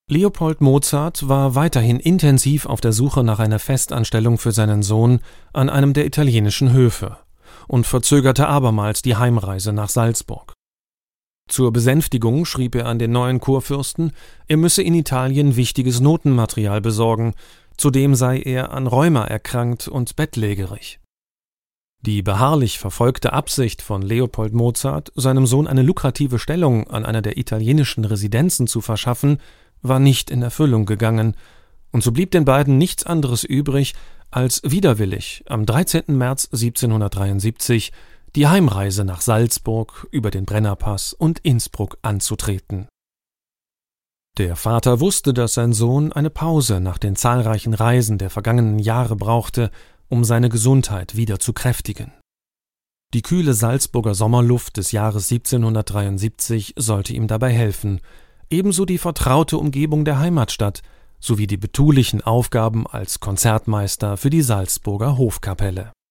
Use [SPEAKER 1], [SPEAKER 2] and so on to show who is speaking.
[SPEAKER 1] Leopold Mozart war weiterhin intensiv auf der Suche nach einer Festanstellung für seinen Sohn an einem der italienischen Höfe und verzögerte abermals die Heimreise nach Salzburg. Zur Besänftigung schrieb er an den neuen Kurfürsten, er müsse in Italien wichtiges Notenmaterial besorgen, zudem sei er an Rheuma erkrankt und bettlägerig. Die beharrlich verfolgte Absicht von Leopold Mozart, seinem Sohn eine lukrative Stellung an einer der italienischen Residenzen zu verschaffen, war nicht in Erfüllung gegangen, und so blieb den beiden nichts anderes übrig, als widerwillig am 13. März 1773 die Heimreise nach Salzburg über den Brennerpass und Innsbruck anzutreten. Der Vater wusste, dass sein Sohn eine Pause nach den zahlreichen Reisen der vergangenen Jahre brauchte, um seine Gesundheit wieder zu kräftigen. Die kühle Salzburger Sommerluft des Jahres 1773 sollte ihm dabei helfen, ebenso die vertraute Umgebung der Heimatstadt sowie die betulichen Aufgaben als Konzertmeister für die Salzburger Hofkapelle.